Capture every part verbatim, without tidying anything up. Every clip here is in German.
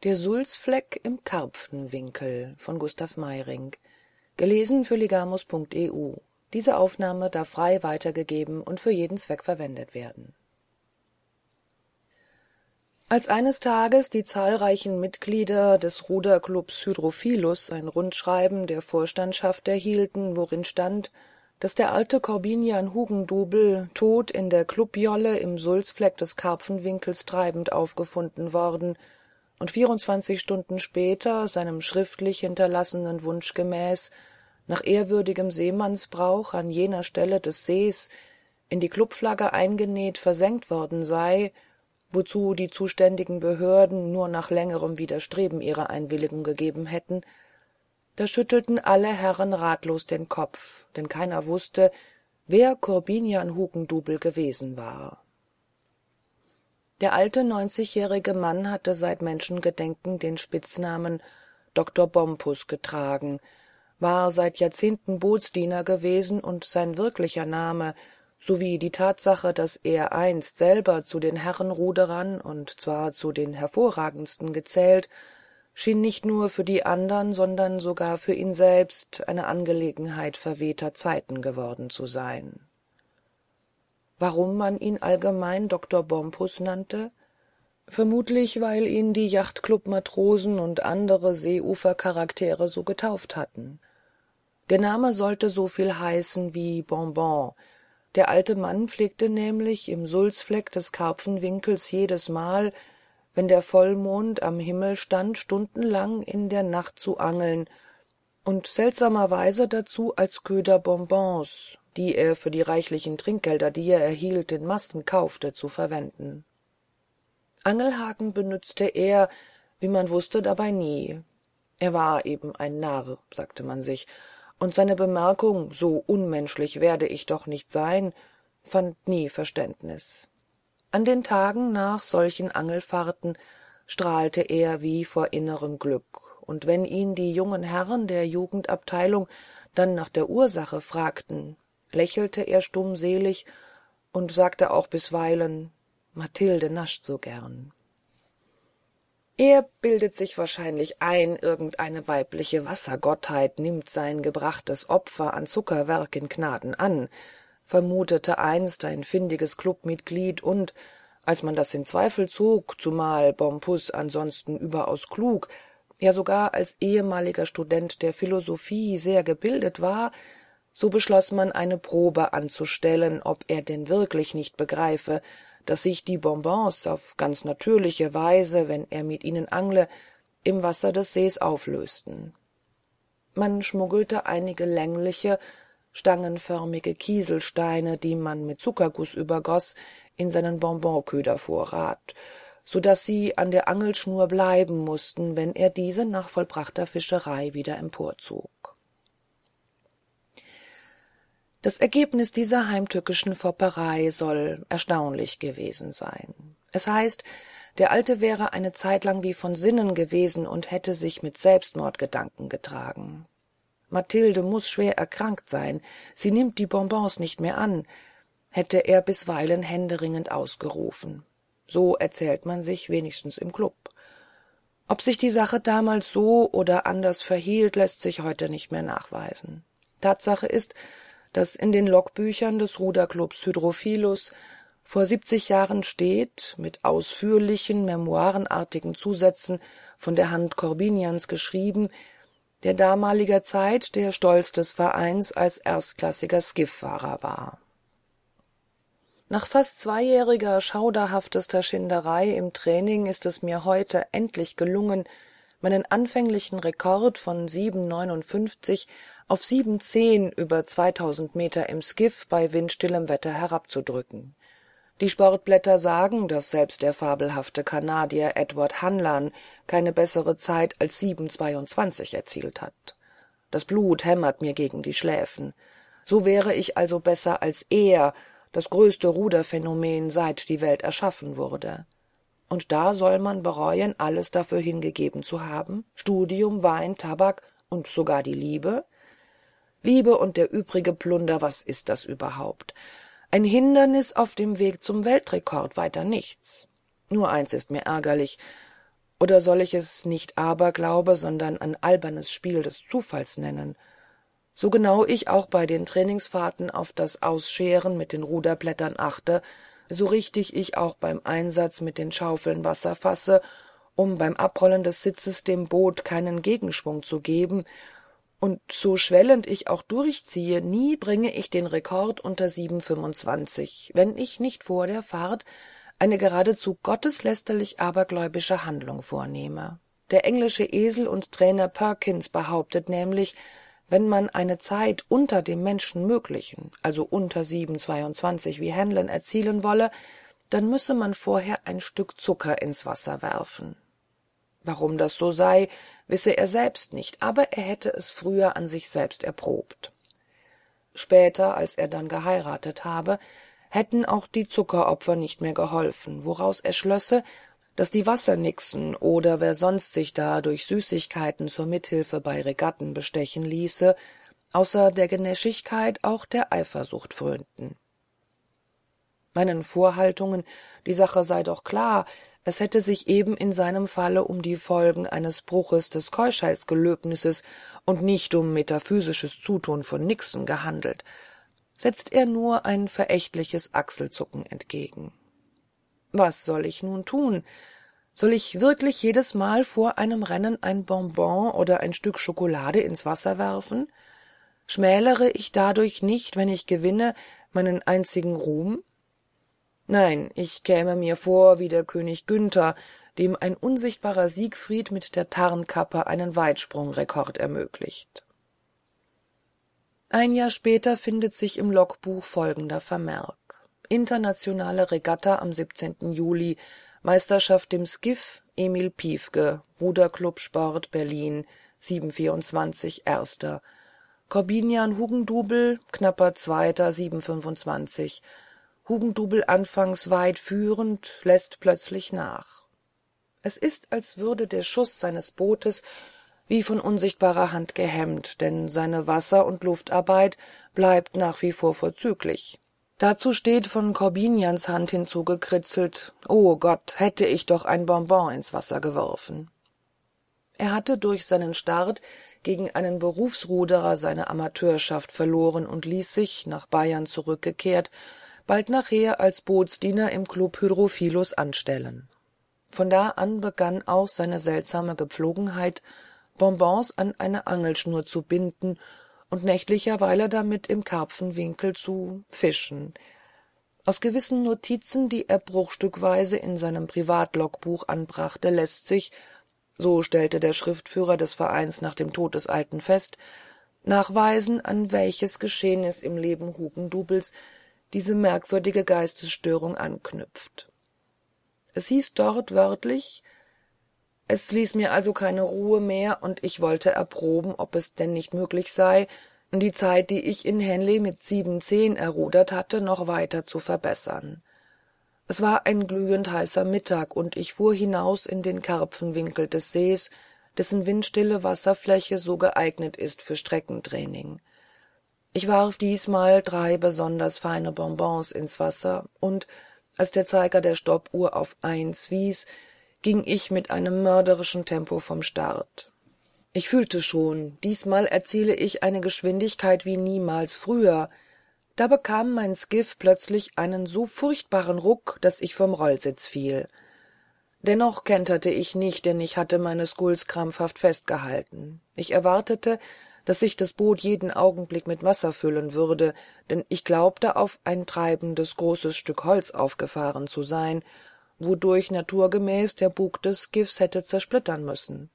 Der Sulzfleck im Karpfenwinkel von Gustav Meyrinck. Gelesen für Legamus Punkt E U. Diese Aufnahme darf frei weitergegeben und für jeden Zweck verwendet werden. Als eines Tages die zahlreichen Mitglieder des Ruderclubs Hydrophilus ein Rundschreiben der Vorstandschaft erhielten, worin stand, dass der alte Korbinian Hugendubel tot in der Clubjolle im Sulzfleck des Karpfenwinkels treibend aufgefunden worden und vierundzwanzig Stunden später, seinem schriftlich hinterlassenen Wunsch gemäß, nach ehrwürdigem Seemannsbrauch an jener Stelle des Sees, in die Clubflagge eingenäht, versenkt worden sei, wozu die zuständigen Behörden nur nach längerem Widerstreben ihre Einwilligung gegeben hätten, da schüttelten alle Herren ratlos den Kopf, denn keiner wusste, wer Korbinian Hugendubel gewesen war. Der alte neunzigjährige Mann hatte seit Menschengedenken den Spitznamen Doktor Bompuß getragen, war seit Jahrzehnten Bootsdiener gewesen und sein wirklicher Name sowie die Tatsache, dass er einst selber zu den Herrenruderern und zwar zu den hervorragendsten gezählt, schien nicht nur für die andern, sondern sogar für ihn selbst eine Angelegenheit verwehter Zeiten geworden zu sein. Warum man ihn allgemein Doktor Bompuß nannte? Vermutlich, weil ihn die Yachtclub-Matrosen und andere Seeufercharaktere so getauft hatten. Der Name sollte so viel heißen wie Bonbon. Der alte Mann pflegte nämlich im Sulzfleck des Karpfenwinkels jedesmal, wenn der Vollmond am Himmel stand, stundenlang in der Nacht zu angeln und seltsamerweise dazu als Köder Bonbons, die er für die reichlichen Trinkgelder, die er erhielt, den Masten kaufte, zu verwenden. Angelhaken benützte er, wie man wusste, dabei nie. Er war eben ein Narr, sagte man sich, und seine Bemerkung, so unmenschlich werde ich doch nicht sein, fand nie Verständnis. An den Tagen nach solchen Angelfahrten strahlte er wie vor innerem Glück, und wenn ihn die jungen Herren der Jugendabteilung dann nach der Ursache fragten, lächelte er stummselig und sagte auch bisweilen, Mathilde nascht so gern. Er bildet sich wahrscheinlich ein, irgendeine weibliche Wassergottheit nimmt sein gebrachtes Opfer an Zuckerwerk in Gnaden an, vermutete einst ein findiges Clubmitglied und, als man das in Zweifel zog, zumal Bompuß ansonsten überaus klug, ja sogar als ehemaliger Student der Philosophie sehr gebildet war, so beschloss man eine Probe anzustellen, ob er denn wirklich nicht begreife, dass sich die Bonbons auf ganz natürliche Weise, wenn er mit ihnen angle, im Wasser des Sees auflösten. Man schmuggelte einige längliche, stangenförmige Kieselsteine, die man mit Zuckerguss übergoß, in seinen Bonbonködervorrat, so daß sie an der Angelschnur bleiben mußten, wenn er diese nach vollbrachter Fischerei wieder emporzog. Das Ergebnis dieser heimtückischen Fopperei soll erstaunlich gewesen sein. Es heißt, der Alte wäre eine Zeitlang wie von Sinnen gewesen und hätte sich mit Selbstmordgedanken getragen. Mathilde muß schwer erkrankt sein, sie nimmt die Bonbons nicht mehr an, hätte er bisweilen händeringend ausgerufen. So erzählt man sich wenigstens im Klub. Ob sich die Sache damals so oder anders verhielt, lässt sich heute nicht mehr nachweisen. Tatsache ist, dass in den Logbüchern des Ruderclubs Hydrophilus vor siebzig Jahren steht, mit ausführlichen, memoirenartigen Zusätzen von der Hand Korbinians geschrieben, der damaliger Zeit der Stolz des Vereins als erstklassiger Skifffahrer war. Nach fast zweijähriger schauderhaftester Schinderei im Training ist es mir heute endlich gelungen, meinen anfänglichen Rekord von sieben neunundfünfzig auf sieben zehn über zweitausend Meter im Skiff bei windstillem Wetter herabzudrücken. Die Sportblätter sagen, dass selbst der fabelhafte Kanadier Edward Hanlan keine bessere Zeit als sieben zweiundzwanzig erzielt hat. Das Blut hämmert mir gegen die Schläfen. So wäre ich also besser als er, das größte Ruderphänomen, seit die Welt erschaffen wurde. Und da soll man bereuen, alles dafür hingegeben zu haben? Studium, Wein, Tabak und sogar die Liebe? Liebe und der übrige Plunder, was ist das überhaupt? Ein Hindernis auf dem Weg zum Weltrekord, weiter nichts. Nur eins ist mir ärgerlich, oder soll ich es nicht Aberglaube, sondern ein albernes Spiel des Zufalls nennen? So genau ich auch bei den Trainingsfahrten auf das Ausscheren mit den Ruderblättern achte, so richtig ich auch beim Einsatz mit den Schaufeln Wasser fasse, um beim Abrollen des Sitzes dem Boot keinen Gegenschwung zu geben, und so schwellend ich auch durchziehe, nie bringe ich den Rekord unter sieben fünfundzwanzig, wenn ich nicht vor der Fahrt eine geradezu gotteslästerlich abergläubische Handlung vornehme. Der englische Esel und Trainer Perkins behauptet nämlich, wenn man eine Zeit unter dem Menschenmöglichen, also unter sieben zweiundzwanzig wie Hamlin, erzielen wolle, dann müsse man vorher ein Stück Zucker ins Wasser werfen. Warum das so sei, wisse er selbst nicht, aber er hätte es früher an sich selbst erprobt. Später, als er dann geheiratet habe, hätten auch die Zuckeropfer nicht mehr geholfen, woraus er schlösse, dass die Wassernixen oder wer sonst sich da durch Süßigkeiten zur Mithilfe bei Regatten bestechen ließe, außer der Genäschigkeit auch der Eifersucht frönten. Meinen Vorhaltungen, die Sache sei doch klar, es hätte sich eben in seinem Falle um die Folgen eines Bruches des Keuschheitsgelöbnisses und nicht um metaphysisches Zutun von Nixen gehandelt, setzt er nur ein verächtliches Achselzucken entgegen. Was soll ich nun tun? Soll ich wirklich jedesmal vor einem Rennen ein Bonbon oder ein Stück Schokolade ins Wasser werfen? Schmälere ich dadurch nicht, wenn ich gewinne, meinen einzigen Ruhm? Nein, ich käme mir vor wie der König Günther, dem ein unsichtbarer Siegfried mit der Tarnkappe einen Weitsprungrekord ermöglicht. Ein Jahr später findet sich im Logbuch folgender Vermerk: Internationale Regatta am siebzehnten Juli, Meisterschaft im Skiff, Emil Piefke, Ruderclub Sport Berlin, sieben vierundzwanzig, Erster. Korbinian Hugendubel, knapper Zweiter, sieben fünfundzwanzig. Hugendubel anfangs weit führend, lässt plötzlich nach. Es ist, als würde der Schuß seines Bootes wie von unsichtbarer Hand gehemmt, denn seine Wasser- und Luftarbeit bleibt nach wie vor vorzüglich. Dazu steht von Korbinians Hand hinzugekritzelt: »Oh Gott, hätte ich doch ein Bonbon ins Wasser geworfen!« Er hatte durch seinen Start gegen einen Berufsruderer seine Amateurschaft verloren und ließ sich, nach Bayern zurückgekehrt, bald nachher als Bootsdiener im Club Hydrophilus anstellen. Von da an begann auch seine seltsame Gepflogenheit, Bonbons an eine Angelschnur zu binden und nächtlicherweile damit im Karpfenwinkel zu fischen. Aus gewissen Notizen, die er bruchstückweise in seinem Privatlogbuch anbrachte, lässt sich, so stellte der Schriftführer des Vereins nach dem Tod des Alten fest, nachweisen, an welches Geschehnis im Leben Hugendubels diese merkwürdige Geistesstörung anknüpft. Es hieß dort wörtlich: »Es ließ mir also keine Ruhe mehr, und ich wollte erproben, ob es denn nicht möglich sei, die Zeit, die ich in Henley mit sieben zehn errudert hatte, noch weiter zu verbessern. Es war ein glühend heißer Mittag, und ich fuhr hinaus in den Karpfenwinkel des Sees, dessen windstille Wasserfläche so geeignet ist für Streckentraining. Ich warf diesmal drei besonders feine Bonbons ins Wasser, und als der Zeiger der Stoppuhr auf eins wies, ging ich mit einem mörderischen Tempo vom Start. Ich fühlte schon, diesmal erziele ich eine Geschwindigkeit wie niemals früher. Da bekam mein Skiff plötzlich einen so furchtbaren Ruck, dass ich vom Rollsitz fiel. Dennoch kenterte ich nicht, denn ich hatte meine Skulls krampfhaft festgehalten. Ich erwartete, dass sich das Boot jeden Augenblick mit Wasser füllen würde, denn ich glaubte, auf ein treibendes großes Stück Holz aufgefahren zu sein, wodurch naturgemäß der Bug des Skiffs hätte zersplittern müssen.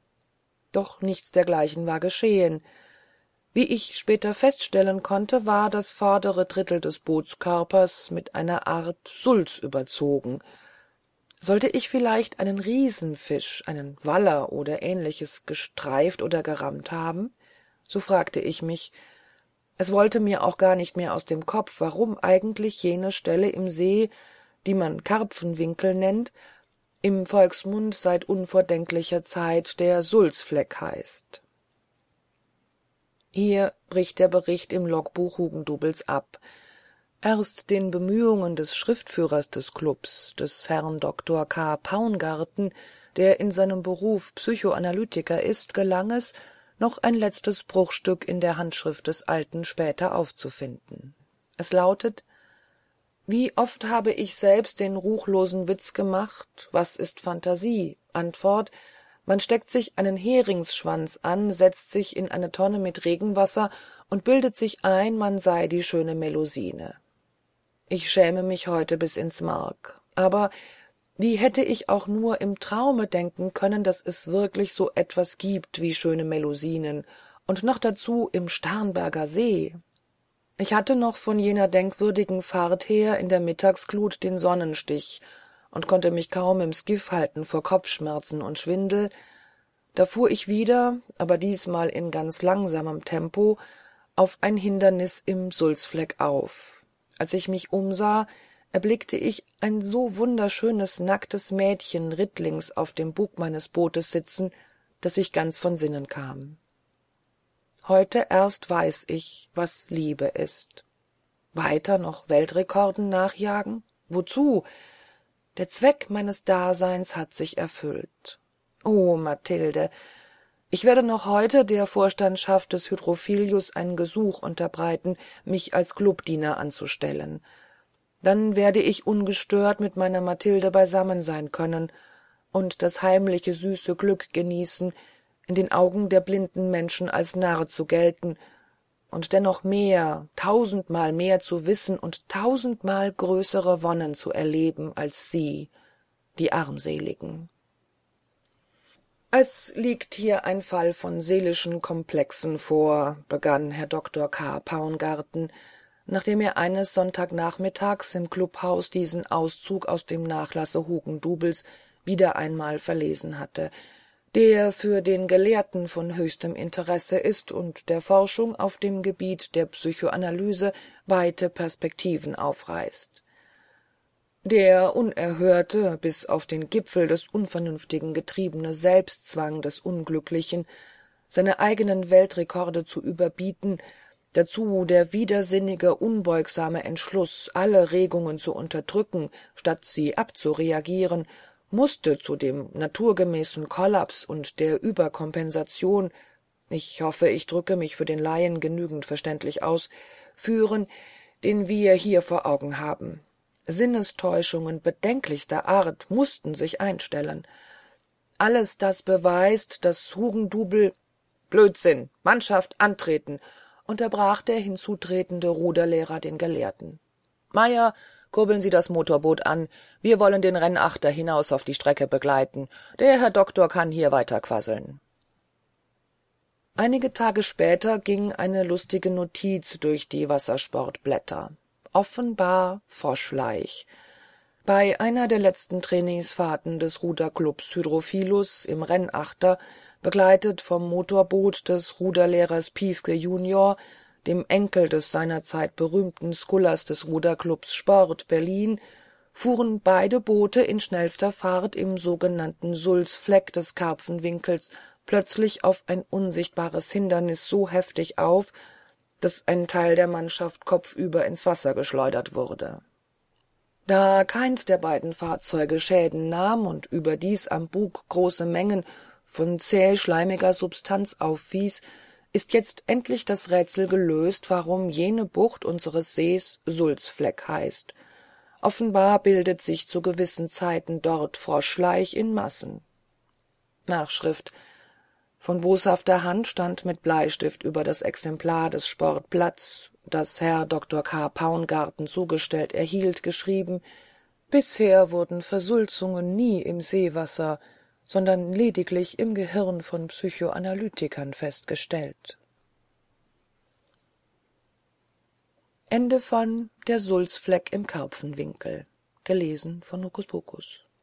Doch nichts dergleichen war geschehen. Wie ich später feststellen konnte, war das vordere Drittel des Bootskörpers mit einer Art Sulz überzogen. Sollte ich vielleicht einen Riesenfisch, einen Waller oder Ähnliches gestreift oder gerammt haben? So fragte ich mich. Es wollte mir auch gar nicht mehr aus dem Kopf, warum eigentlich jene Stelle im See, die man Karpfenwinkel nennt, im Volksmund seit unvordenklicher Zeit der Sulzfleck heißt. Hier bricht der Bericht im Logbuch Hugendubels ab. Erst den Bemühungen des Schriftführers des Klubs, des Herrn Doktor K. Paungarten, der in seinem Beruf Psychoanalytiker ist, gelang es, noch ein letztes Bruchstück in der Handschrift des Alten später aufzufinden. Es lautet: »Wie oft habe ich selbst den ruchlosen Witz gemacht, was ist Phantasie? Antwort: Man steckt sich einen Heringsschwanz an, setzt sich in eine Tonne mit Regenwasser und bildet sich ein, man sei die schöne Melusine. Ich schäme mich heute bis ins Mark. Aber wie hätte ich auch nur im Traume denken können, dass es wirklich so etwas gibt wie schöne Melusinen, und noch dazu im Starnberger See? Ich hatte noch von jener denkwürdigen Fahrt her in der Mittagsglut den Sonnenstich und konnte mich kaum im Skiff halten vor Kopfschmerzen und Schwindel. Da fuhr ich wieder, aber diesmal in ganz langsamem Tempo, auf ein Hindernis im Sulzfleck auf. Als ich mich umsah, erblickte ich ein so wunderschönes, nacktes Mädchen rittlings auf dem Bug meines Bootes sitzen, dass ich ganz von Sinnen kam. Heute erst weiß ich, was Liebe ist. Weiter noch Weltrekorden nachjagen? Wozu? Der Zweck meines Daseins hat sich erfüllt. Oh, Mathilde, ich werde noch heute der Vorstandschaft des Hydrophilius ein Gesuch unterbreiten, mich als Klubdiener anzustellen. Dann werde ich ungestört mit meiner Mathilde beisammen sein können und das heimliche süße Glück genießen, in den Augen der blinden Menschen als Narr zu gelten und dennoch mehr, tausendmal mehr zu wissen und tausendmal größere Wonnen zu erleben als Sie, die Armseligen. »Es liegt hier ein Fall von seelischen Komplexen vor«, begann Herr Doktor K. Paungarten, nachdem er eines Sonntagnachmittags im Klubhaus diesen Auszug aus dem Nachlasse Hugendubels wieder einmal verlesen hatte, der für den Gelehrten von höchstem Interesse ist und der Forschung auf dem Gebiet der Psychoanalyse weite Perspektiven aufreißt. Der unerhörte, bis auf den Gipfel des Unvernünftigen getriebene Selbstzwang des Unglücklichen, seine eigenen Weltrekorde zu überbieten, dazu der widersinnige, unbeugsame Entschluss, alle Regungen zu unterdrücken, statt sie abzureagieren, mußte zu dem naturgemäßen Kollaps und der Überkompensation, ich hoffe, ich drücke mich für den Laien genügend verständlich aus, führen, den wir hier vor Augen haben. Sinnestäuschungen bedenklichster Art mußten sich einstellen. Alles das beweist, dass Hugendubel »Blödsinn! Mannschaft antreten!« unterbrach der hinzutretende Ruderlehrer den Gelehrten. »Meyer, kurbeln Sie das Motorboot an. Wir wollen den Rennachter hinaus auf die Strecke begleiten. Der Herr Doktor kann hier weiterquasseln.« Einige Tage später ging eine lustige Notiz durch die Wassersportblätter. Offenbar Froschlaich. Bei einer der letzten Trainingsfahrten des Ruderclubs Hydrophilus im Rennachter, begleitet vom Motorboot des Ruderlehrers Piefke junior, dem Enkel des seinerzeit berühmten Scullers des Ruderclubs Sport Berlin, fuhren beide Boote in schnellster Fahrt im sogenannten Sulzfleck des Karpfenwinkels plötzlich auf ein unsichtbares Hindernis so heftig auf, dass ein Teil der Mannschaft kopfüber ins Wasser geschleudert wurde. Da keins der beiden Fahrzeuge Schäden nahm und überdies am Bug große Mengen von zäh-schleimiger Substanz aufwies, ist jetzt endlich das Rätsel gelöst, warum jene Bucht unseres Sees Sulzfleck heißt. Offenbar bildet sich zu gewissen Zeiten dort Froschlaich in Massen. Nachschrift: Von boshafter Hand stand mit Bleistift über das Exemplar des Sportblatts, das Herr Doktor K. Paungarten zugestellt erhielt, geschrieben: »Bisher wurden Versulzungen nie im Seewasser, sondern lediglich im Gehirn von Psychoanalytikern festgestellt.« Ende von Der Sulzfleck im Karpfenwinkel. Gelesen von Hokuspokus.